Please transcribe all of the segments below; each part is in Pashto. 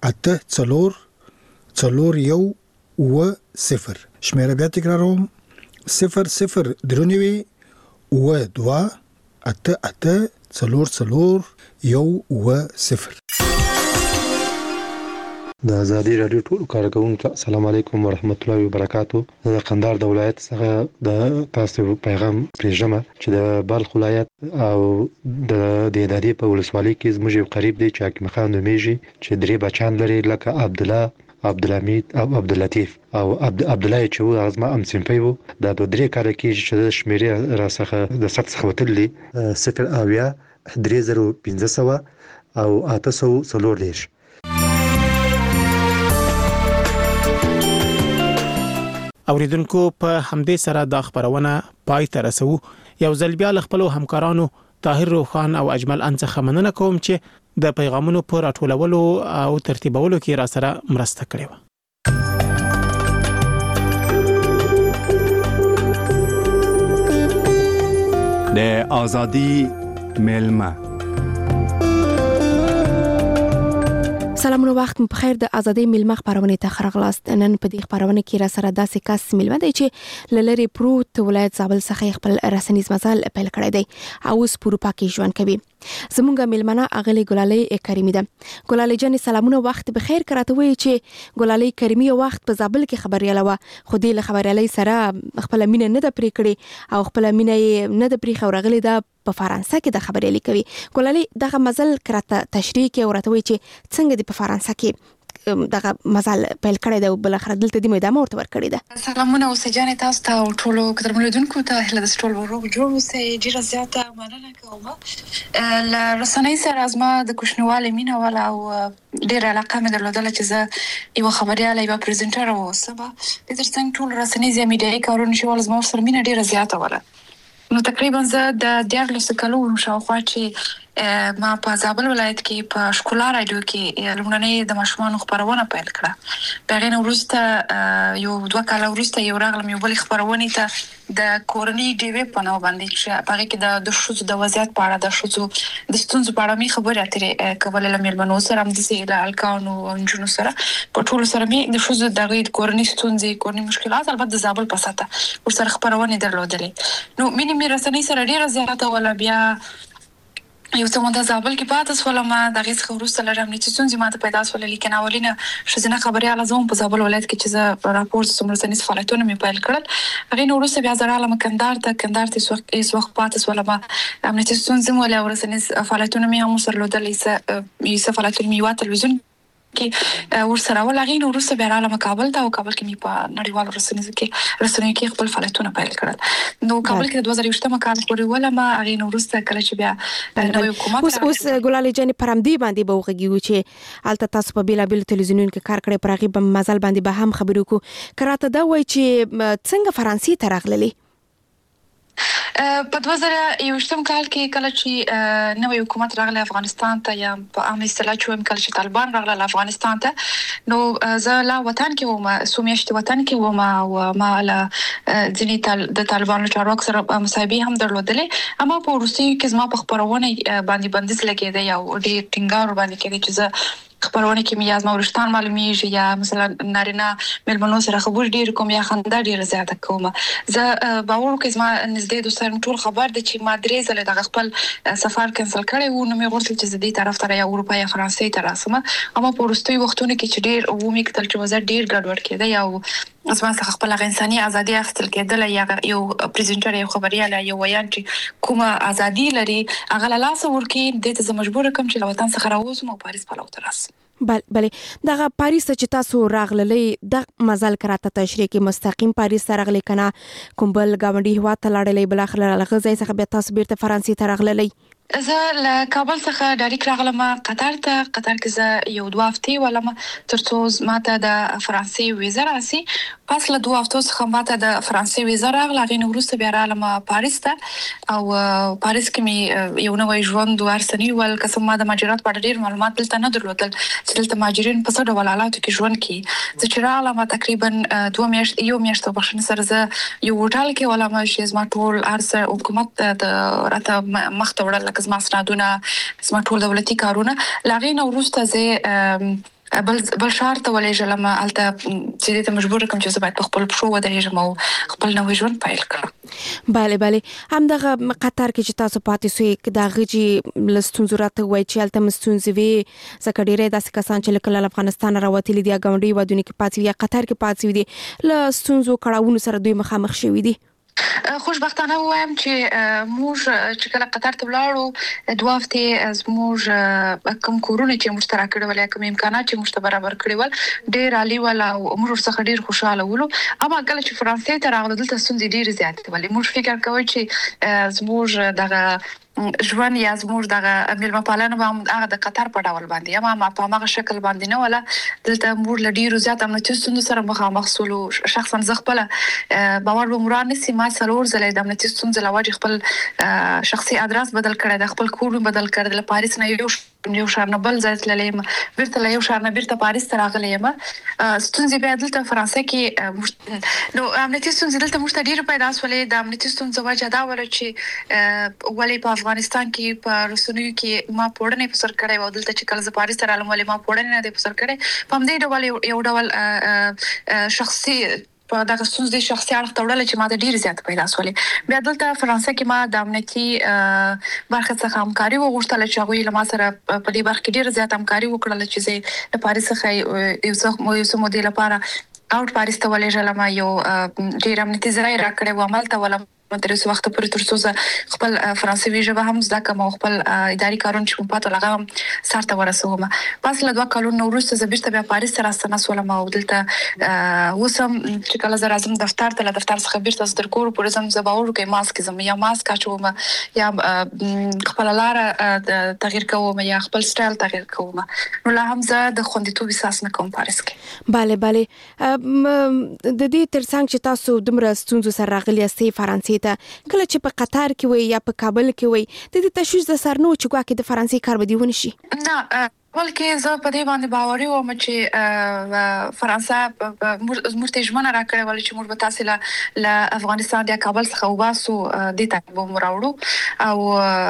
8 4 4 1 0. شمیره بیا تکراروم 00 درونی 2 8 8 4 4 1 0. د ازادي رادیو ټول کارکونکو السلام علیکم ورحمت الله وبرکاتو. د قندهار د ولایت څخه د تاسو پیغام پرېږم چې د بلخ ولایت او د ادارې په ولسوالۍ کې زموږ یو قریب دی چې حکیم خان نومیږي چې درې بچان لري لکه عبدالله، عبدالحمید او عبداللطیف او عبدالله چې و ازما ام سیمپی وو. دا د درې کال کې چې د شمیرې را څخه د ثبت څخه وتلې 0 3500 او 840. اوریدونکو په همدې سره د خبرونه پای ته رسو. یو ځل بیا ل خپل همکارانو طاهر روخان او اجمل انڅخه مننه کوم چې د پیغامونو پر راټولولو او ترتیبولو کې را سره مرسته کړې و. د ازادي ملما سلامونه، وخت مو بخیر. د ازادي ملما خبرونه ته خرغلاست. نن په دې خبرونه کې را سره داسې کس ملما دی چې لری پروت ولایت زابل څخه خپل رسنیز مزل پیل کړی دی او اوس په اروپا کې ژوند کوي. زمونږ ملمنه اغلی ګلالۍ کریمی ده. ګلالۍ جان سلامونه، وخت بخیر. کراته وی چې ګلالۍ کریمی وخت په زابل کې خبرياله و، خو دې له خبريالۍ سره خپل مینه نه د پرې کړې او خپل مینه نه د پرې خورغلی ده په فرانسه کې د خبريالۍ کوي. ګلالۍ دغه مزل کراته تشریح کې ورته وی چې څنګه د په فرانسه کې دغه مزل پیل کړی دی او بل اخر دلته د مېدامه ورته ورکړی ده. سلامونه اوسجانې تاسو ته او ټولو قدرمنونکو ته هله د ټول ورو جوړ اوسې ډیره زیاته مننه کوم. ل رسنۍ سره ازما د کوشنوالي مینه ولا او ډیره علاقه مې درلودله چې زه یو خبرياله یو پریزنټر اوسم. د ترڅنګ ټول رسنۍ زمي میډیایي کارونه شول ازما سره مینه ډیره زیاته ولا. نو تقریبا زه د 14 کلونو شاوخوا چې ما په زابل ولایت کې په شکولا رادیو کې لومړنۍ د ماشومانو خبرونه پیل کړه. بغیر وروسته یو 2 کال وروسته یو راغلم یو بل خبرونه ته د کورنۍ ډیوی په نو باندې چې هغه کې د شوزو د وضعیت په اړه د شوزو د ستونزو په اړه می خبرې اترې کولې لمنو سره هم د سیل الکانو او جنو سره په ټول سره می د شوزو د کورنۍ ستونزې کورنۍ مشکلات البته د زابل په ساته ور سره خبرونه درلودلې. نو مې رسنۍ سره ډیره زیاته ولا بیا یو څه مونږ زابل کې پاتې سول. ما دغه څخه وروسته لرم چې څنګه ما ته پیدا سول لیکن اولینه شزنه خبري علازم په زابل ولایت کې چې زه راپورټ سمره سنیس فعالیتونه می پیل کړل. هغه نو وروسته بیا زراله مکندار ته هیڅ وخت پاتې سول. ما امنیتي څنګه ولا ورسنیس فعالیتونه می هم سره لودل یې فعالیتونه می وا تلویزیون کې ورسره ولغین وروسته بیا رااله کابل ته او کابل کې می په نړیوالو رسنیو کې خپل فعالیتونه پیل کړل. نو کابل کې 2020 کال پورې ولا ما غین وروسته کله چې بیا نوې حکومت اوس ګلالۍ جان پرمدی باندې به وغږیږي چې الته تاسو په بیلابل تلویزیونونو کې کار کړی، پر هغه مزل باندې به هم خبرو کو. کراته دا وای چې څنګه فرانسې ته راغللی؟ په 2021 کال کې کله چې نوې حکومت راغله افغانستان ته یا په عام اصطلاح چې کله چې طالبان راغله افغانستان ته نو زه لا وطن کې وم، سومیشت وطن کې وم او ما له ځینې د طالبانو چارواکو سره مصاحبه هم درلودلې. اما په روسي کې زما په خبرونه باندې بندیز لګیده یا ډېر ټینګار باندې کېده چې زه خبرونه کې میاز مورشتان معلومیږي یا مثلا نارینه ملمنو سره خبر ډیر کوم یا خندا ډیر زیاته کوم. زه باور کوم ما نږدې دوستان ټول خبر دي چې ما درې ځله د خپل سفر کینسل کړی وو. نو مې غوښتل چې زه دې طرف ته یا اروپا یا فرانسې ته راسم. اما په وروستي وختونو کې چې ډیر ومې کتل چې وزه ډیر ګډوډ کېده یا اسما څخه خپل انساني ازادي اخیستل کېدل یا یو پریزنټر یو خبرياله یو ویان چې کومه ازادي لري هغه له لاس ورکی د ته مجبور کوم چې وطن څخه راوځم او پاریس په لور راسم. بله دغه پاریس چې تاسو راغللې د مزل کراته تشریح کې مستقیم پاریس ته راغلي کنه کوم بل گاونډي هوا ته لاړلې بل اخر لغه ځای څخه به تاسو بیرته فرانسې ته راغللې؟ زه له کابل څخه ډایرکټ راغلم قطر کې زه یو 2 هفتې ولم ترڅو ماته د فرانسې ویزا راسي. پس له 2 هفتو څخه ماته د فرانسې ویزا راغله. غین وروسته بیا رالم پاریس ته او پاریس کې می یو نوې ژوند ورسنی ول قسم ما د مهاجرت په ډیر معلومات دلته نه درلودل چې دلته مهاجرین په څه ډول حالاتو کې ژوند کوي. زه چې رالم تقریبا 2 میاشتې بخښنه سره زه یو هوټل کې ولم چې زما ټول ارسه حکومت د راته مخ ته وړل زما سنادونه زما ټول دولتي کارونه لاغې نو وروسته زه بل شهر ته ولېږلم هلته چې دې ته مجبور کوم چې زه باید په خپل پښو ودرېږم او خپل نوی ژوند پیل کړم. بله همدغه قطر کې چې تاسو پاتې سوی د هغه چې له ستونزو راته وایي چې هلته ستونزې وي ځکه ډېری داسې کسان چې کله له افغانستان راوتلي دي یا ګاونډي هېوادونو کې پاتې وي یا قطر کې پاتې وي دي له ستونزو کړاوونو سره دوی مخامخ شوي دي. خوشبختانه وایم چې موږ چې کله قطر ته ولاړو 2 هفتې زموږ کوم کورونه چې موږ ترا کړو ولې کوم امکانات چې موږ ته برابر کړی ول ډېر عالی ولا موږ څخه ډېر خوشاله ولو. اما کله چې فرانسې ته راغلو دلته ستونزې ډېرې زیاتې ولې موږ فکر کوو چې زموږ دغه ژوند یا زموږ دغه میلمه پالنه به هغه د قطر په ډول باندې یا ما په هغه شکل باندې نه ولا دلته موږ له ډیرو زیات امنیتي ستونزو سره مخامخ سولو. شخصا زه خپل باور به مراد نسی ما څلور ځله د امنیتي ستونزو لوجه خپل شخصي ادرس بدل کړی د خپل کور بدل کړی د پاریس نه یو شهر نه بل ځای تللم بیرته له یو شهر نه بیرته پاریس ته راغلی یم. ستونزې به دلته فرانسې کې نو امنیتي ستونزې دلته موږ ته ډیر پیدا سولې. د امنیتي ستونزو وجه دا ول چې ولې په افغانستان کې په رسنیو کې ما پوړنې په سر کړې و دلته چې کله ز پاریس ته رالم ولې ما پوړنې نه د په سر کړې په دې ډول یو ډول شخصي په دغه ستونزې شخصي اړخ ته وړل چې ما د ډیر زیات پیدا سولې. بیا دلته فرانسې کې ما د امنیتي برخه څخه همکاري وغوښتل چې هغه له ما سره په دې برخه کې ډیر زیات همکاري وکړل چې زه د پاریس څخه یو څه مودې لپاره اوټ پاریس ته ولېږلم یو ډیر امنیتي ځای راکړی و عمل ته ولم تر څو وخت پورې تر څو خپل فرانسوي ژبه هم زده کوم او خپل اداري کارونه چې په پاتو لغه سره ورسوم. پس له 2 کلونو وروسته زه بیرته بیا پاریس ته راستنه سولم او دلته وسم چې کله زه راځم دفتر ته له دفتر څخه بیرته تر کور پورې زم زه باور کوم ماسک زم یا ماسک اچوم یا خپل لاره تغییر کوم یا خپل سټایل تغییر کوم. نو لا هم زه د خوندیتوب احساس نه کوم پاریس کې. بله د دې ترڅنګ چې تاسو دومره ستونزو سره راغلي یاستئ فرانسې ته کله چې په قطر کې وي یا په کابل کې وي د دې تشویش د سر نو چې ګواکې د فرانسې کار به دی ونشي. نه بلکې زه په دې باندې باوري وم چې فرانسه موږ ته ژمنه راکړې ول چې موږ به تاسو له افغانستان یا کابل څخه وباسو د ته به مراوړو او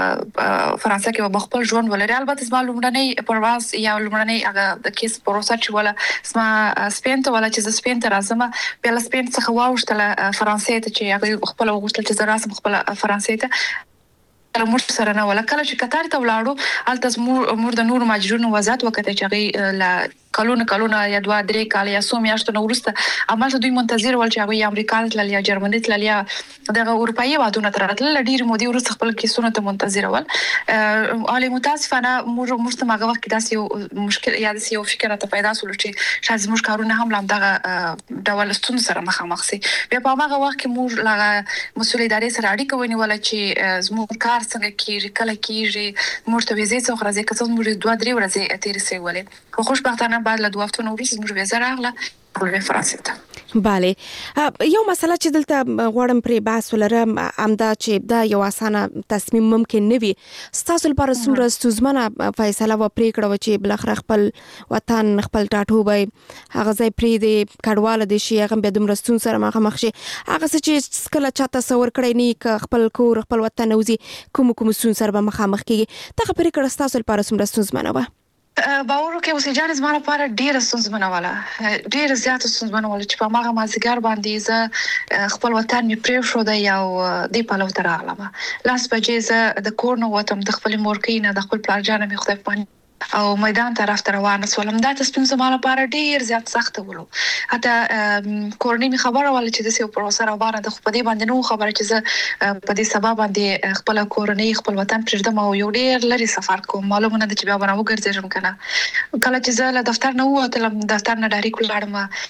فرانسه کې به خپل ژوند ولري. البته زما لومړنۍ پرواز یا لومړنۍ هغه د کیس پروسه چې ولا زما سپین ته ولا چې سپین ته راځم بیا له سپین څخه واوښتل فرانسې ته چې هغه خپل وغوښتل چې زه راسم خپل فرانسې ته موږ سره نه ولا. کله چې قطر ته ولاړو الته موږ د نور ماجرونو وضاحت وکړه چې هغه لا کلونه یا 2-3 کال یا سو میاشتو نو ورسته عمل دوی منتظر ول چې هغه امریکا تل یا جرمني تل یا دغه اروپאי وادونه تر راتل ډیر مودي ورسته خپل کیسونه ته منتظر ول. علي متاسفانه موږ ته هغه وخت کې داسې مشکل یا داسې یو فکر ته پیدا سول چې شاید موږ کارونه هم لام دغه ډول ستون سره مخامخ سي. بیا په هغه وخت کې موږ له مسول ادارې سره اړیکه ونیول چې زموږ کار څنګه کیږي کله کیږي موږ ته ویزه څو ورځې کڅو موږ 2-3 ورځې تیر سي ولې. خو خوشبختانه بعد له 2 هفتو وروسته موږ ویزه راغله په فرانسې ته. بله یو مسله چې دلته غواړم پرې بحث ولرم همدا چې دا یو اسانه تصمیم ممکن نه وي. ستاسو لپاره څومره ستونزمنه فیصله و پرېکړه چې بلخره خپل وطن خپل ټاټوبی هغه ځای پرېږدي کډواله دي شي هغه بیا دومره ستونزو سره مخامخ شي هغه څه چې کله چا تصور کړی نه که خپل کور خپل وطن وځي کوم ستونزو سره به مخامخ کېږي دغه پرېکړه ستاسو لپاره څومره ستونزمنه وه؟ باور وکړئ اوس جان زما لپاره ډېر ستونزمنه وله ډېر زیات ستونزمنه وله چې په هغه مازیګر باندې زه خپل وطن می پرېښود یو دی په لور راغلم. لاس بجې زه د کور نه وتم د خپل مورکې نه د خپل پلار جان می خدای پانی او میدان طرف ته روانه سولم. دا تصمیم زما لپاره ډیر زیات سخت ولو. حتی کورنۍ می خبره ول چې د سیو پروسه روانه د خو په دې باندې نو خبره چې زه په دې سبب باندې خپل کورنۍ خپل وطن پرېږدم او یو ډیر لري سفر کوم. معلومه نه چې بیا به وګرځم کنه. کله چې زه له دفتر نه ووتلم دفتر نه ډایرکټ ولاړم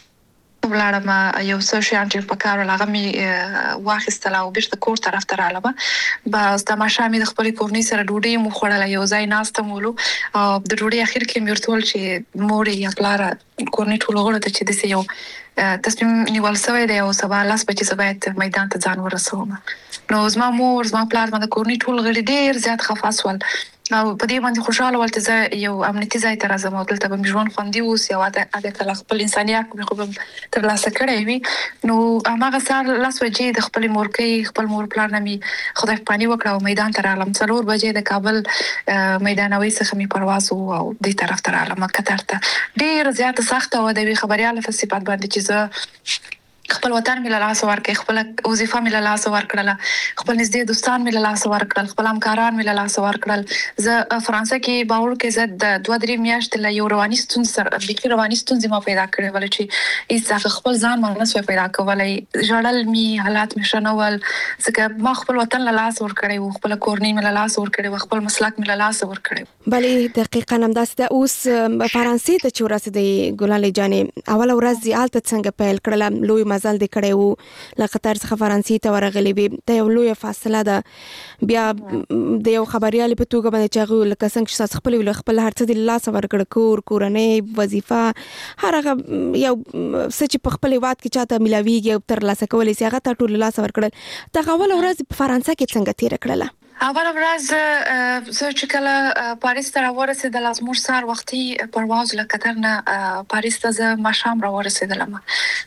یو څه شیان چې په کار لغه می واخیستل او بیرته کور طرف ته رالم. بس د ماشامي د خپل کورنۍ سره ډوډۍ مو خوړل یو ځای ناستم ولو او د ډوډۍ اخر کې مې ورتول چې مور یا پلار کورنۍ ټول غوړه ته چې د یو تصمیم نیول شوی دی او سبا لاس بچي سبا میدان ته ځان ورسوم. نو زما مور زما پلار باندې کورنۍ ټول غړي ډیر زیات خفاس ول او په دې باندې خوشاله ولته زه یو امنیتي ځای ته راځم او دلته به ژوند خوندي اوس یو عادت خپل انسانيت مې خو تر لاسه کړی وي نو هغه سار لاس وجې د خپل مورکې خپل مور پلان مې خدای پانی وکړ او میدان ته راغلم 4 بجې د کابل میدانوي څخه مې پرواز او دې طرف ته راغلم قطر ته ډیر زیات سخت او د خبريال په صفات باندې چې زه خپل وطن مې له لاس ورکړ خپل وظیفه مې له لاس ورکړل خپل نږدې دوستان مې له لاس ورکړل خپل همکاران مې له لاس ورکړل زه فرانسه کې باور کې زه د 2-3 میاشتې له یو رواني ستونزې سره بيخي رواني ستونزې ما پیدا کړې ول چې هیڅ خپل ځان ما نه سوې پیدا کولای ژړل مې حالات مې شنول ځکه ما خپل وطن له لاس ورکړی او خپل کورنۍ مې له لاس ورکړی او خپل مسلک مې له لاس ورکړی بلې دقیقاً همداسې ده اوس فرانسې ته چې ورسېدې ګلالۍ جانې اول ورځ دې هلته څنګه پیل کړله لوی مزل دې کړی وو له قطر څخه فرانسې ته ورغلې وې دا یو لویه فاصله ده بیا د یو خبريال په توګه باندې چې هغه لکه څنګه چې تاسو خپل هر څه د لاس ورکړ کورنۍ وظیفه هر هغه یو څه چې په خپل وخت کې چاته ملاويږي او تر لاسه کولای شي هغه ته ټول لاس ورکړل دا اول ورځ په فرانسه کې څنګه تیر کړله اول ورځ زه چې کله پاریس ته ورسېدم زموږ سار وختي پرواز له قطر نه پاریس ته زه ماښام ورسېدم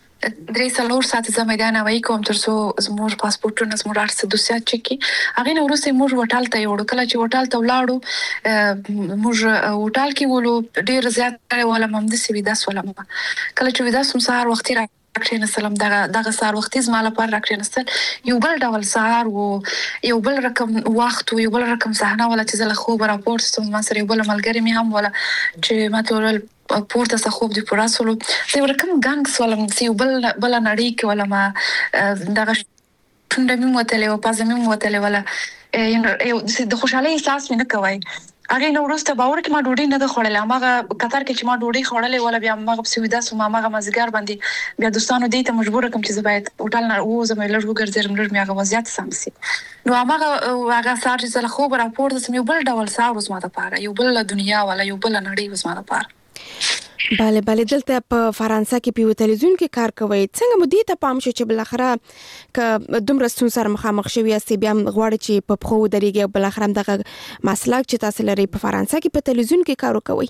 3 ساعت زه میدان هوایی کوم ترڅو زموږ پاسپورتونه زموږ ارڅ دوسیات چکی هغه نو ورسې موږ هوټل ته یو کله چې هوټل ته ولاړو موږ هوټل کې ولو ډیر زیات ولا ممد سی ودا سولم کله چې ودا سم سهار وختي راکړین سلام دغه سهار وختي زما لپاره راکړین ستل یو بل ډول سهار او یو بل رقم وخت او یو بل رقم صحنه ولا چې زله خو راپورټ ستوم ما سره یو بل ملګری مې هم ولا چې ما تورل پورته څخه خوب دی پراسولو دا ورکم ګانګ سوالم چې بل نړۍ کې ولا ما دغه څنګه مې وتلې او پازه مې وتلې ولا یو د خوشحالي احساس مې نه کوي هغه نو ورسته باور کې ما ډوډۍ نه خوړلې ماغه قطر کې چې ما ډوډۍ خوړلې ولا بیا ماغه په سویدا سو ماغه مزګار باندې بیا دوستانو دې ته مجبور کوم چې زبایت هوټل نه وزم لږ وګرځم لږ مې هغه وضعیت سمسي نو هغه سار چې زله خو راپورټ سم یو بل ډول سار وز ما د پاره یو بل دنیا ولا یو بل نړۍ وز ما د پاره بله دلته په فرانسه کې په تلویزیون کې کار کوي څنګه مو دې ته پام شو چې بل اخره ک دومره ستون سره مخامخ شوی است بیا غواړي چې په خو درېږي بل اخره دغه مسلک چې تاسو لري په فرانسه کې په تلویزیون کې کار کوي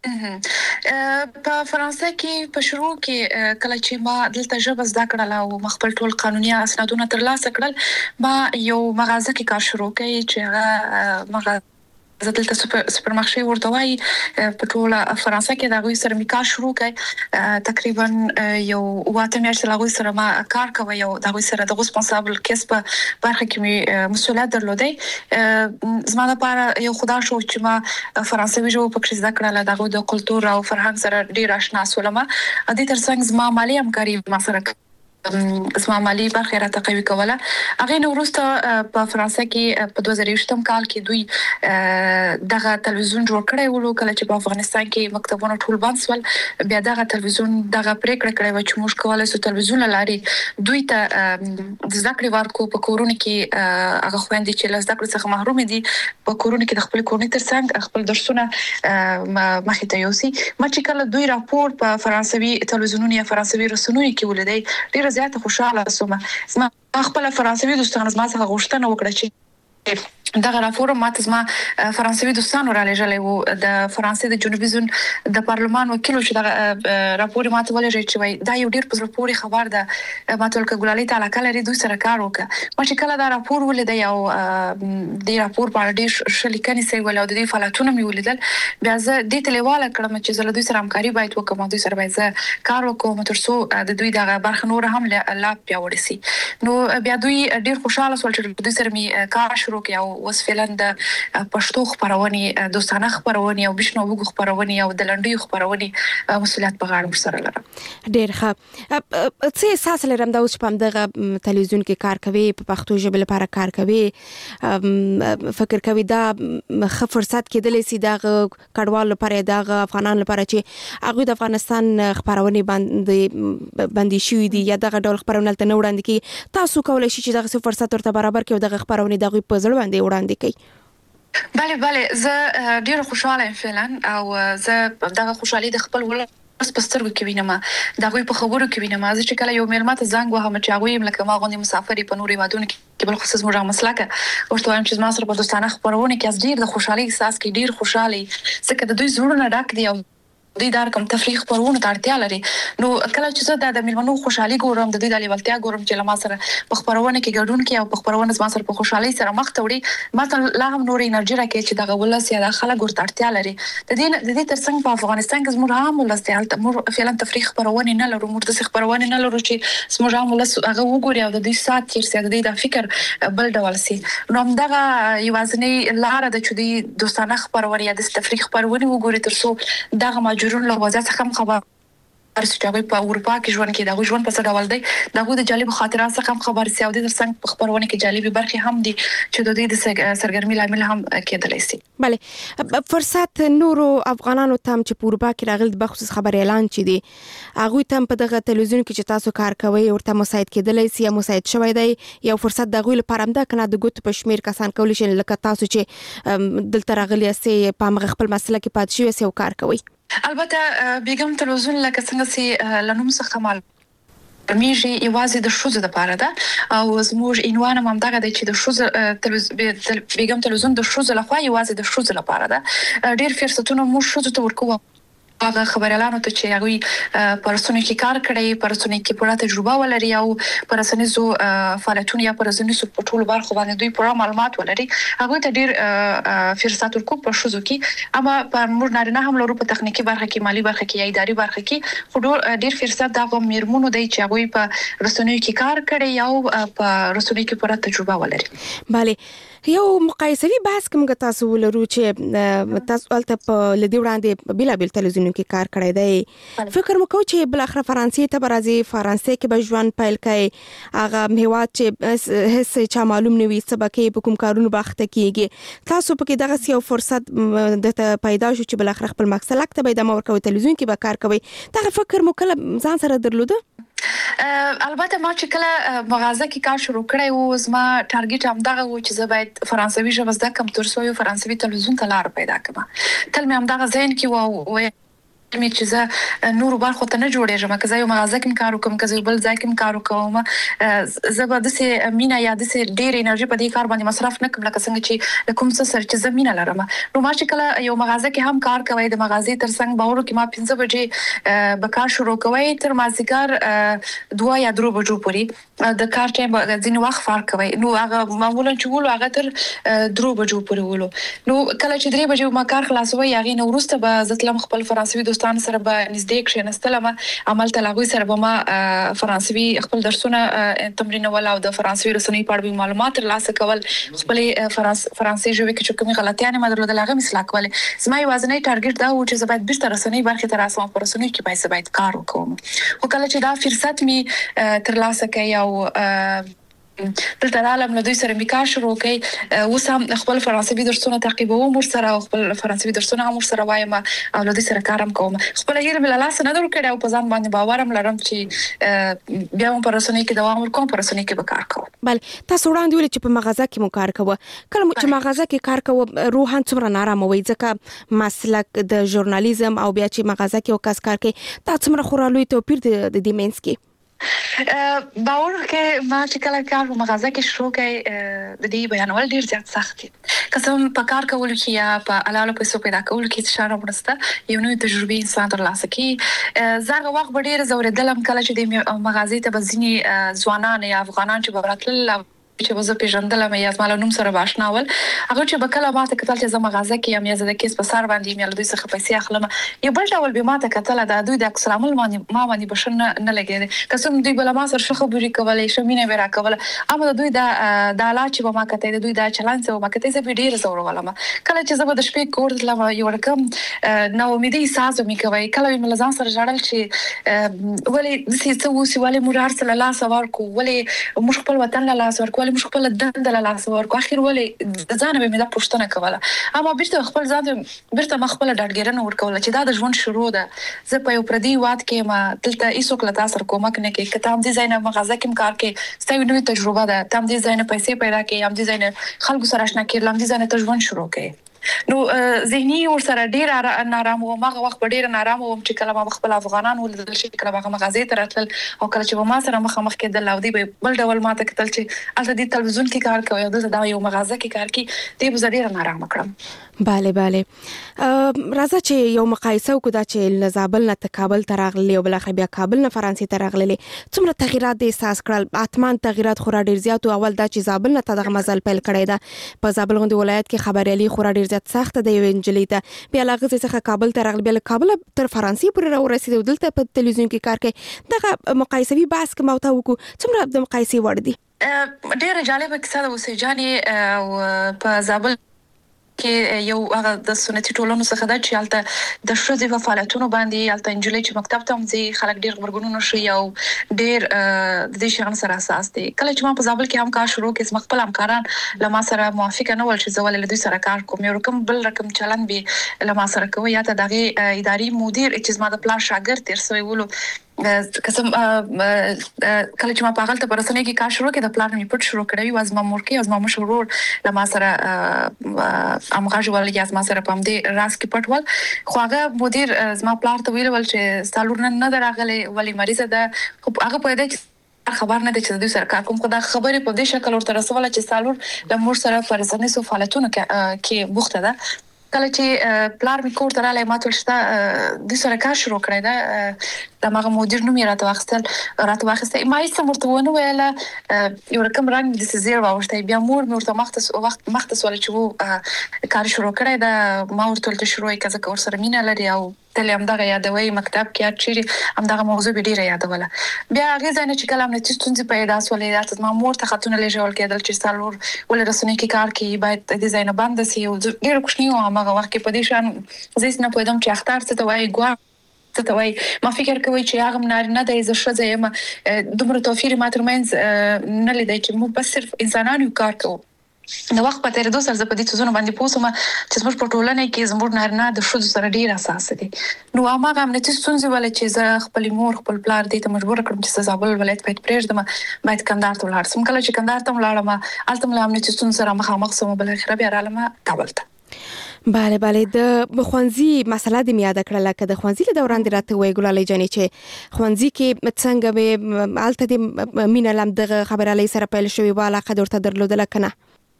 په فرانسه کې په شروع کې کله چې ما دلته ژبه زده کړل او مخبل ټول قانوني اسنادونه ترلاسه کړل ما یو مغازه کې کار شروع کړ چې هغه مغازه زه دلته سوپرمارکټ ورته وای په ټول فرانسه کې دا غوي سره می کار شروع کړ تقریبا یو واته میاشتې لا غوي سره ما کار کوي او دا غوي سره د ریسپانسابل کیس په برخه کې می مسؤلیت درلودې زما لپاره یو خدا شو چې ما فرانسوي ژبه په کې زده کړل دا غوي د کلتور او فرهنګ سره ډیر آشنا سولم ا دې ترڅنګ زما مالی همکاري ما سره اسما مالی برخه را تقوی کوله هغه نو وروسته په فرانسه کې په 2020 کال کې دوی دغه تلویزیون جوړ کړی ولو کله چې په افغانستان کې مکتبونه ټول بند شول بیا دغه تلویزیون دغه پریکړه کړې و چې موږ کولای شو تلویزیون لاري دوی ته د ذکر ورکو په کورونه کې هغه خويندې چې له ذکر څخه محروم دي په کورونه کې د خپل کورنۍ ترڅنګ خپل درسونه مخې ته یوسي ما چې کله دوی راپور په فرانسوي تلویزیونونو یا فرانسوي رسنیو کې ولیدای ډیر زیات خوشاله سوم زما خپل فرانسوي دوستان زما څخه غوښتنه وکړه چې دغه راپور ماته زما فرانسوي دوستانو را لېږلې وو د فرانسې د جنوبي زون د پارلمان وکیل چې دغه راپور ماته ولېږي چې وای دا یو ډیر په زړه پورې خبر ده ماته ولکه ګلالۍ تعالی کله دوی سره کار وکړه ما چې کله دا راپور ولید یو د راپور په اړه ډیر شلیکنې سي ول او د دې فعالیتونو مې ولیدل بیا زه د تلیواله کړم چې زه له دوی سره همکاري باید وکړم دوی سره باید زه کار وکړم ترڅو د دوی دغه برخه نور هم لا پیاوړی سي نو بیا دوی ډیر خوشاله شول چې دوی سره مې کار شروع کړ او وس فعلا د پښتو خبرونه دوستانه خبرونه او بشنو وګ خبرونه او د لنډي خبرونه مسؤلیت په غاړه سره لرم ډیر ښه څه احساس لرم دا اوس په دغه تلویزیون کې کار کوي په پښتو ژبه لپاره کار کوي فکر کوي دا ښه فرصت کېدلی سي دا کډوال لپاره دا افغانان لپاره چې هغه د افغانستان خبرونه باندې شوې دي یا دغه ډول خبرونه تل نه وړاندې کی تاسو کولای شئ چې دغه فرصت ورته برابر کړئ دغه خبرونه دغه په ځل باندې وړاندې کړئ بله زه ډیر خوشاله یم فعلا او زه دغه خوشحالي د خپل ولر پسترګو کې وینم دا غوي په خبرو کې وینم چې کله یو میرمن ته زنګ وهم چې هغه يم لکه ما غوندي مسافر په نوري وادونو کې بل خصوص موږ مسلکه ورته وایم چې ما سره په دوستانه خبرونه کې ډیر د خوشحالي احساس کې ډیر خوشحالي ځکه د دوی زړونه ډک دي او دوی دا کوم تفریح خبرونه ته اړتیا لري نو کله چې زه د میلمنو خوشحالي ګورم د دوی د لیوالتیا ګورم چې لما سره په خبرونه کې ګډون کوي او په خبرونه زما سره په خوشحالي سره مخ ته وړي ما ته لا هم نور انرژي راکړي چې دغه ولس یا د خلک ورته اړتیا لري د دې ترڅنګ په افغانستان کې زموږ عام ولس ته موږ فعلا تفریح خبرونه نه لرو موږ د خبرونه نه لرو چې زموږ عام ولس هغه وګوري او د دوی سات تیر د دې د فکر بل ډول سي نو دغه یوازنی لار د چودي دوستانه خبرونه یا د تفریح خبرونه وګوري ترڅو دغه ماجورون له وضعیت څخه خبر چې په اروپا کې ژوند کې دا ژوند په څه ډول دی دا د جالب خاطرات څخه خبر سي او د څنګه خبرونه کې جالب برخه هم دي چې د دې سرګرمي لامل هم کېدلی سي بله فرصت نورو افغانانو تم چې په اروپا کې راغلي د بخصوص خبر اعلان چي دي هغه تم په دغه تلویزیون کې چې تاسو کار کوي ورته مساعد کېدلی سي یا مساعد شوی دی یو فرصت د غوی لپاره هم دا کنه د ګوت په شمیر کسان کولی شي لکه تاسو چې دلته راغلي سي په مغ خپل مسله کې پات شوی سي او کار کوي البته بیګم تلویزیون لکه څنګه سي لنوم څخه مال میږي یوازې د شوزو لپاره ده او زموږ عنوان هم دغه دی چې د شوزو بیګم تلویزیون د شوزو لخوا یوازې د شوزو لپاره ده ډیر فرصتونه مو شوزو ته ورکوو هغه خبريالانو ته چې هغه پرسونی کې کار کړی پرسونی کې پوره تجربه ولري او پرسونی زو فعالیتونه یا پرسونی سو په ټول برخو باندې دوی پوره معلومات ولري هغه ته ډیر فرصت ورکو په شوزو کې اما په موږ نارینه هم لرو په تخنیکی برخه کې مالی برخه کې یا اداري برخه کې خو ډیر فرصت د میرمنو دی چې هغه په رسنیو کې کار کړی او په رسنیو کې پوره تجربه ولري bale یو مقایسوي بحث کوم تاسو ولرو چې تاسو البته په لدی وړاندې بلا تلویزیون کې کار کړی دی فکر مکو چې بل اخر فرانسې ته برازي فرانسې کې به ژوند پایل کړي هغه هیواد چې هیڅ چا معلوم نه وي سبکه په کوم کارونو باخته کیږي تاسو په کې دغه یو فرصت د پیدا شو چې بل اخر خپل مقصد لکه به د مورکو تلویزیون کې به کار کوي دا فکر مو کله ځان سره درلوده البته ما چې کله مغازه کې کار شروع کړی و زما ټارګټ هم دغه و چې زه باید فرانسوي ژبه زده کړم ترڅو یو فرانسوي تلویزیون ته لار پیدا کړم تل مې هم دغه ذهن کې و مې چې زه نور برخو ته نه جوړېږم که زه یو مغازه کې کار وکم که زه بل ځای کې کار وکم زه به د سه مینا یا د سه ډېر انرژي په دې کار باندې مصرف نه کوم لکه څنګه چې کوم څه سره چې زه مینا لرم نو ما چې کله یو مغازه کې هم کار کوي د مغازې ترڅنګ باور کې ما 15 بجې به کار شروع کوي تر مازیګر 2 یا 3 بجو پورې د کار ټایم ځینې وخت فرق کوي نو هغه معمولا چې ولو هغه تر 3 بجو پورې ولو نو کله چې 3 بجې ما کار خلاصوي هغه نو ورسته به زتلم خپل فرانسوي دوستان سره به نږدې کښینستلم عمل تلاغوي سره به ما فرانسوي خپل درسونه تمرین ولا او د فرانسوي رسنۍ په اړه معلومات ترلاسه کول خپل فرانسوي ژبه کې کومې غلطیانې ما درلودل هغه مثلا کول زما یوازنی ټارګټ دا و چې زه باید بیرته رسنۍ برخه ته راسم په رسنۍ کې باید کار وکړم خو کله چې دا فرصت می ترلاسه کړ او دلته عالم له دوی سره میکار شروع کړي اوس هم خپل فرانسوي درسونه تعقیبوم سره خپل فرانسوي درسونه هم سره وایم او له دوی سره کارم کوم خپل هیله بل لاس نه درکړم او په ځان باندې باورم لرم چې بیا هم پر رسنۍ کې دوام ورکوم پر رسنۍ کې به کار کوم بل تاسو وړاندې ویل چې په مغازه کې مو کار کوو کله چې مغازه کې کار کوو روحان څومره نارامه وي ځکه مسلک د ژورنالیزم او بیا چې مغازه کې وکاس کار کوي تاسو څومره خورالوي توپیر د دې مینس کې باور کې ما چې کله کار په مغازه کې شروع کړ د دې بیانول ډیر زیات سخت دي قسم په کار کول کې یا په علاوه پیسو پیدا کول کې اشاره ورسته یو نوې تجربه انسان ترلاسه کوي زغه وخت ډیر زوردلم کله چې د مغازې ته بزینی ځوانان یا افغانان چې براتل چې وزه پیژندل مې یاسمال نوم سره باشنا ول هغه چې بکله ماته کتل چې زما مغازه کې یم یا زده کیس په سر باندې مې له دوی څخه پیسې اخلم یو بل ډول به ماته کتل د دوی د اکسلام باندې ما باندې بشن نه لګیږي قسم دوی بل ما سره شخه بوري کولای شمینه ورا کوله اما دوی د لا چې ما کته دوی د چلان څه ما کته زه ډیر زور ولم کله چې زما د شپې کور لم یو رقم نو امیدي احساس مې کوي کله مې لزان سره جوړل چې ولې د څه وسی ولې مرار سره لا سوار کو ولې مش خپل وطن لا سوار کو مش خپل دند له لاس ورکو اخر ولې ځان به مې دا پښتنه کوله اما بیرته خپل ځان بیرته مخبل ډاډګرنه ورکول چې دا د ژوند شروع ده زه په یو پردي واد کې ما دلته ایسو کله تاسو کومک نه کې کتاب ډیزاین مغازه کې کار کې ستاسو نوې تجربه ده تم ډیزاین پیسې پیدا کې ام ډیزاین خلکو سره آشنا کړل ام ډیزاین ته ژوند شروع کړي نو ذهني ور سره ډیر نارام و ماغه وخت ډیر نارام و چې کله ما خپل افغانان ولدل شي کله هغه مغازې ته راتل او کله چې ما سره مخ کېدل او دی بل ډول ماته کتل چې الته د تلویزیون کې کار کوي او د یو مغازه کې کار کوي دی به ډیر نارام کړم. bale راځه چې یو مقایسه وکړو دا چې لزابل نه کابل ته راغلي او بل اخر بیا کابل نه فرانسې ته راغلي څومره تغیرات د احساس کړل اتمان تغیرات خورا ډیر زیات او اول دا چې زابل نه دغه مزل پیل کړی دا په زابل غوندي ولایت کې خبريالي خورا ډیر زیات سخت دی انجلی ته بیا لغه څخه کابل ته راغلي بیا کابل تر فرانسې پورې ورسېد دلته په تلویزیون کې کار کوي دغه مقایسوي بحث کوم او تا وکړو څومره د مقایسې وړ دي ډیر جالب کیسه ده اوسې جاني او په زابل کې یو هغه د سنتي ټولنو څخه د چالت د شوزي په فعالیتونو باندې الته انجلې چې مکتب ته مزي خلک ډیر خبرګونونه شي او ډیر د دې شغل سره اساس دي کله چې ما په زابل کې هم کار شروع کړم خپل همکاران لما سره موافق نه ول چې زول له دوی سره کار کوم یو رقم بل رقم چلن به لما سره کوي یا ته دغه اداري مدیر چې ما د پلان شاګرد تر سوی ولو قسم کله چې ما په غلطه پرسنه کې کار شروع کړ د پلان می پټ شروع کړی واز ما مورکی از ما مشرور لما سره امغاج ول یا از ما سره پم دي راس کې پټ ول خو هغه مدیر از ما پلان ته ویل چې سالور نه دراغله ولی مریضه ده هغه په دې خبر نه ده چې دوی سره کوم خدای خبرې په دې شکل ورته رسوله چې سالور د مور سره فرزنه سو فعالیتونه کې بوخته ده کله چې پلار می کور ته راځي ما ټول شته د سره کار شروع کړی دا د ماغه مدیر نوم یې راته واخیسته ما هیڅ مرتونه ویله یو رقم رنګ د سزیر واوښته بیا مور ورته مختص ول چې کار شروع کړی دا ما ورته شروع کړه کور سره مینه لري او تل هم دغه یادوي مکتب کې چیرې هم دغه موضوع به ډیره یادوله بیا هغه ځنه چې کلام نه تستونځي پیدا سولې راته ما مور ته خاتون لېجول کېدل چې سالور ولې رسنۍ کې کار کوي باید د ډیزاین باندې سي او ډیر کوښښ نیو هغه وخت کې په دې شان زه نه پوهیدم چې اختر څه ته وایي ګوا ته وایي ما فکر کوي چې هغه نه د عزت شزه یم دومره توفیر ما ترمنځ نه لیدای چې مو بس صرف انسانانو کار کوو نو وخت په تیر دوه سره په دې تزونه باندې پوسوم چې زموږ په ټولنه کې زموږ نارینه د شذ سره ډیر اساس دي نو هغه هم نتیجه ستونزې ولې چې زه خپل مور خپل پلار دې ته مجبور کړم چې زابل ولایت باید پرېږدم باید کندهار ته ولاړ سم کله چې کندهار ته ولاړم الته مله هم نتیجه ستونزې سره مخامخ سم بل اخر بیا رالم کابل ته bale د خوانزي مسله د میاده کړل کده خوانزي له دوران دی راته وای ګلالي جاني چې خوانزي کې څنګه به الته د مینه لم د خبرالي سره پیل شوی والا قدر ته درلودل کنه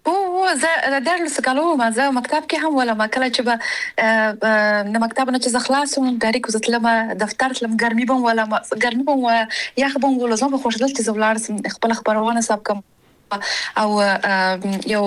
زه د درس کالو ما زه مکتب کې هم ولا ما کله چې به د مکتب نه چې خلاصوم ډایرک وزتلم دفتر تلم ګرمي بم ولا ګرمي بم یا خبم ول زما په خوشدل چې زولار خپل خبرونه سب کم او یو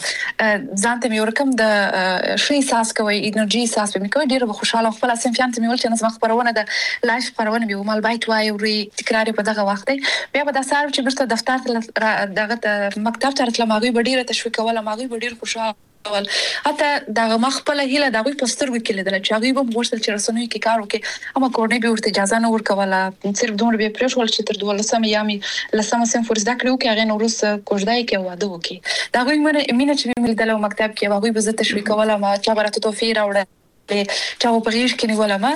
ځانته مې ورکم د شي احساس کوي انرژي احساس به مې کوي ډیر خوشاله خپل اسنفیان ته مې ول چې نس خبرونه د لایف خبرونه به مال بایت وای او تکرار په دغه وخت بیا به د سار چې برته دفتر ته دغه مکتب ته راتلم هغه به ډیره تشویق کوله هغه به ډیر خوشاله حتی دغه مخبل هیله دغه پوسټر وکړل چې هغه به ورسل چې رسنوي کې کار وکړي اما کورنۍ به ورته اجازه نه ورکوله صرف دومره به پرېښول چې تر 12 یامي لسمه سم فرض دا کړو کې هغه نورس کوژدای کې واده وکړي دغه مینه چې مې دلته مکتب کې هغه به زه تشویق کوله ما چا برته توفیر راوړل چا په غیږ کې نیول ما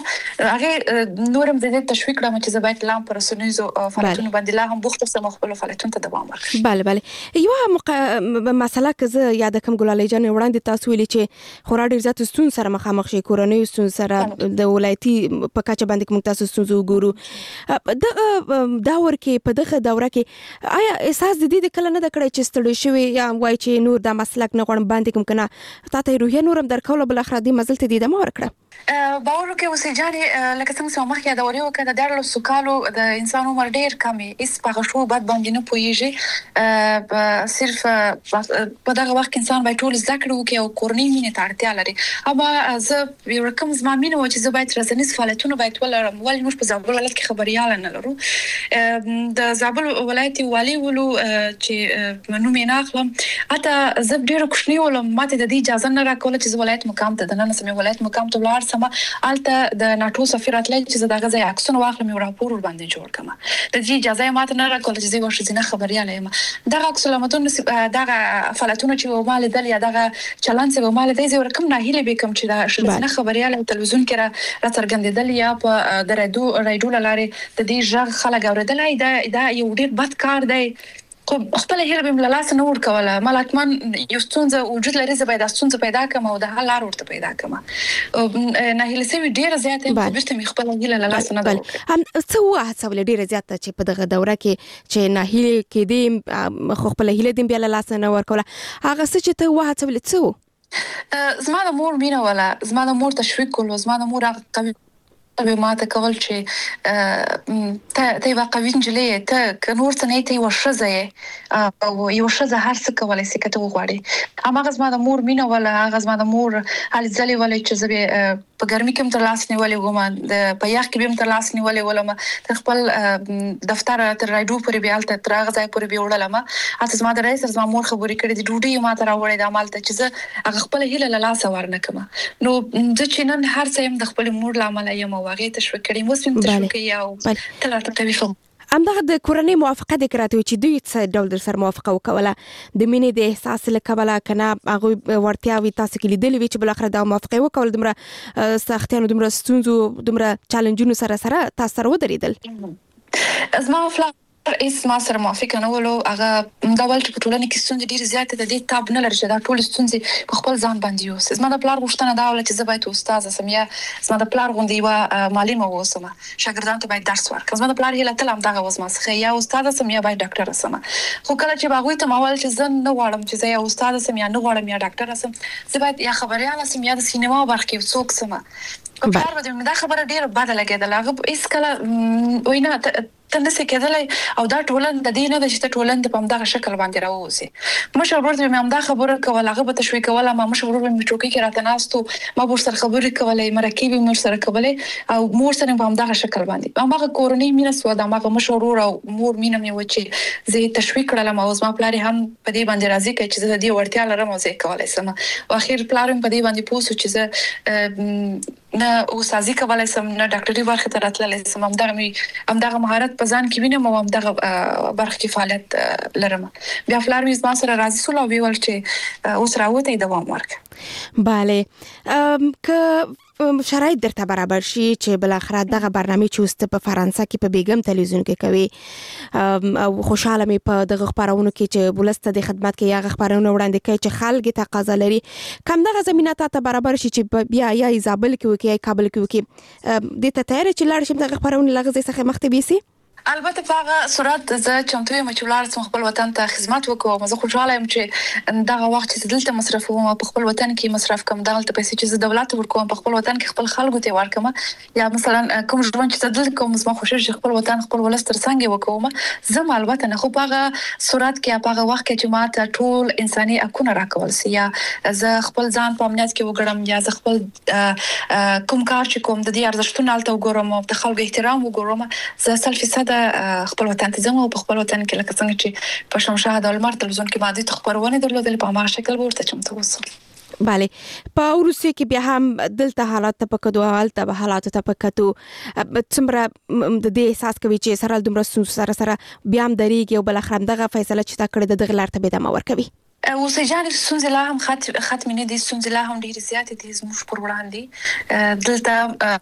هغه نورم د تشویق کړم چې زبایت لام پر سنوزو فعالیتونو باندې لا هم بوخته سم خپل فعالیتونو ته دوام ورکړي bale یو مسله که یاد کوم ګلالي جان وړاندې تاسو ویلي چې خورا ډیر زیات ستون سره مخامخ شي کورنۍ ستون سره د ولایتي په کچه باندې کوم تاسو ستونزو ګورو دا ورکه په دغه دوره کې آیا احساس د دې کله نه د کړی چې ستړي شوی یا وای چې نور د مسلک نه غوړم باندې کوم کنه تاسو روحي نورم درکول بل اخر دې مزل ته دې ورکړه باور کې وسې جاني لکه څنګه چې مخکې دا وریو کړه د ډېر سکالو د انسان عمر ډېر کمي اس په شو بعد باندې نه پويږي صرف په دغه وخت انسان باید ټول ذکر وکي او کورنۍ مینه ته اړتیا لري اما زه یو رقم زما مینه و چې زه باید رسنیز فعالیتونه باید ولرم ولې موږ په زابل ولایت کې خبريال نه لرو د زابل ولایت والی ولو چې منو مې نه اخلم اته زه ډېر خوشنی ولم ماته د دې اجازه نه راکول چې ولایت مقام ته د نن سمې ولایت مقام ته ولار سم الته د ناتو سفیرات لای چې دغه ځای عکسونه واخلم او راپور ور باندې جوړ کړم د دې اجازه ماته نه راکول چې زه ورشي نه خبرياله یم دغه عکسونه متون دغه فعالیتونه چې مال دل یا دغه چلان چې مال دې زه ورکم نه هیله به کوم چې دا نه خبرياله تلویزیون کې را څرګندېدل یا په د رادیو لارې د دې ژغ خلک اوریدلای دا یو ډیر بد کار دی خو خپل هیله به ملالاس نه ور کوله ملاتمن یو ستونزه وجود لري زه باید ستونزه پیدا کوم او د حل لار ورته پیدا کوم نه هیله سوي ډیر زیاته په بیرته می خپل هیله لالاس نه ده هم څه واه څول ډیر زیاته چې په دغه دوره کې چې نه هیله کې دې خپل هیله دې بیا لالاس نه ور کوله هغه څه چې ته واه څول څه زما د مور مینه ولا زما د مور تشویق کول زما د مور هغه به ما ته کول چې ته واقعي انجلې ته نور څه نه ته وشزه او یو شزه هر څه کولای شي کته وغواړي هغه زما د مور مینه ولا هغه زما د مور حال ځلې ولې چې زه په ګرمي کې تر لاس نیولې وم د په یخ کې به تر لاس نیولې ولم ته خپل دفتر تر راډیو پورې به الته تر هغه ځای پورې به وړلم اته زما د رئیس زما مور خبرې کړې د ډوډۍ ما ته راوړې د عمل ته چې زه هغه خپل هیله لاله سوار نه کوم نو د چینن هر څه هم د خپل مور لامل یم واغې تشویق کړي مسلم تشویق یو تل ته ویفم همدغه د کورنۍ موافقه د کراته چې دوی څه ډول در سره موافقه وکوله د مینې د احساس لکوله کنه هغه ورتیاوي تاسو کې لیدلې وی چې بل اخر د موافقه وکول دمره سختیانو دمره ستونزو دمره چالنجونو سره تاسو سره ودرېدل زما اسما سره موافقه نه ولو هغه دا ول چې په ټولنه کې ستونزې ډېر زیات د دې تاب نه لري چې دا ټول ستونزې په خپل ځان باندې یو زما د پلار غوښتنه دا ول چې زه باید استاد سم یا زما د پلار غوندي و معلم اوسم شاګردانو ته باید درس ورکړم زما د پلار هیله تل هم دا وسمه څخه یا استاد سم یا باید ډاکټر سم خو کله چې باغوي ته ماول چې زه نه غواړم چې زه یا استاد سم یا نه غواړم یا ډاکټر سم زه باید یا خبريال سم یا د سینما برخه کې څوک سم په پلار باندې دا خبره ډیره بده لګیدله هغه هیڅ کله وینا تندسه کېدلای او دا ټولن د دې نه د چې ټولن په همدغه شکل باندې راوځي مشر ورته مې همدا خبره کوله هغه به تشویق کوله ما مشر ورته مې ټوکی کې راته ناستو ما ور سره خبرې کولې مرکب مې سره کولې او مور سره په همدغه شکل باندې هغه کورنۍ مینه سو دا هغه مشر ورته او مور مینه مې وچی زه تشویق کړم او زما پلار هم په دې باندې راضي کړ چې زه دې ورتیا لرم او زه کولای سم او اخر پلار په دې باندې پوسو چې زه نه او سازي کولای سم نه ډاکټري برخه ته راتللی سم همدغه مهارت په ځان کې وینم او همدغه برخه کې فعالیت لرم بیا فلار مې زما سره راضي سول او ویل چې اوس راوته دوام ورک bale که شرایط درته برابر شي چې بل اخر دغه برنامه چې اوس په فرانسه کې په بیګم تلویزیون کې کوي او خوشاله مې په دغه خبرونو کې چې بولسته د خدمت کې یا خبرونه وړاندې کوي چې خلک تقاضا لري کم دغه زمينه ته برابر شي چې بیا یا ایزابل کې وکي یا کابل کې وکي د ته تیار چې لاړ شم دغه خبرونه لغزه څخه مخته بيسي البته په هغه صورت زه چمتو یم چې ولر سم خپل وطن ته خدمت وکوم زه خوشاله یم چې دغه وخت چې دلته مصرف وم په خپل وطن کې مصرف کوم دغه پیسې چې زه دولت ورکوم په خپل وطن کې خپل خلکو ته ورکوم یا مثلا کوم ژوند چې دلته کوم زما خوشاله چې خپل وطن خپل ولستر څنګه وکوم زه البته نه خو په هغه صورت کې په هغه وخت کې چې ماته ټول انساني حقوق راکول سي یا زه خپل ځان په امنیت کې وګړم یا زه خپل کوم کار چې کوم د دې ارزښتونو الته وګورم او د خلکو احترام وګورم زه 100% خپل وطن ته ځم او په خپل وطن کې لکه څنګه چې په شمشاد او لمر تلویزیون کې باندې خبرونه درلودل په هغه شکل ورته چمتو وسم bale په روسیه کې بیا هم دلته حالات ته پکدو حالت به حالات ته پکتو څومره د دې احساس کوي چې سره دومره سره بیا هم درېږي او بل اخرم دغه فیصله چې تا کړې د غلار ته به د مور کوي اوسېجان ستونزې لا هم ختم نه دي ستونزې لا هم ډېر زیات دي زموږ پر وړاندې دلته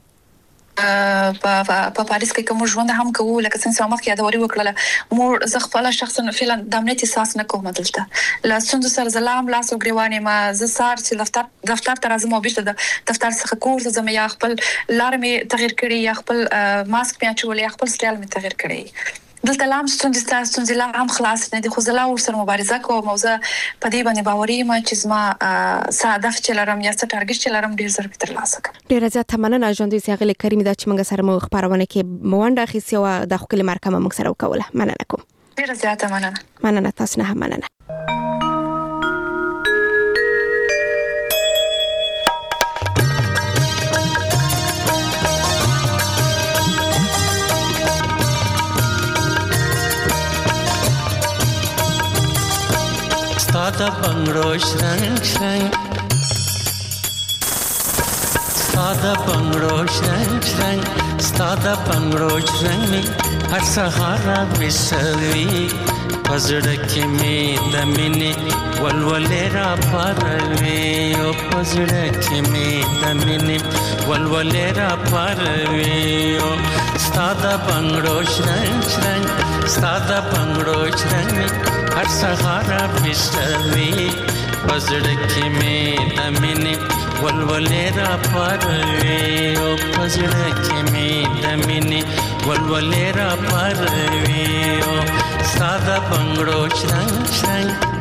په پاریس کې کوم ژوند هم کوو لکه څنګه مخکې یادوري وکړه مور زه خپل شخصا فعلا د امنیت احساس نه کوم دلته لا څنګه سره زلام لاس او غریوانې ما زه سار چې دفتر ته راځم او بیرته د دفتر څخه کور ته ځم یا خپل لار مې تغیر کړی یا خپل ماسک مې اچولې یا خپل سټایل مې تغیر کړی دلته لام ستونزې لا هم خلاص نه دي خو زه لا ورسره مبارزه کوم او زه په دې باندې باوري یم چې زما هدف چې لرم یا څه ټارګټ چې لرم ډیر زر به ترلاسه کړم ډیر زیات مننه ژوندۍ سیاغله کریم دا چې موږ سره مو خبرونه کې موانده خيسي او د خپل مرکه موږ سره وکوله مننه کوم ډیر زیات مننه تاسو نه هم مننه Stada bangro shrang shrang Stada bangro shrang shrang Stada bangro shrang me har sahara visavi pazdak me damine walwalera parve o pazdak me damine walwalera parve o Stada bangro shrang shrang ساده بنگړو چرنګ می هر سهار بسوي پزړه کې می د مینې ولولې را پروي او پزړه کې می د مینې ولولې را پروي او ساده بنگړو چرنګ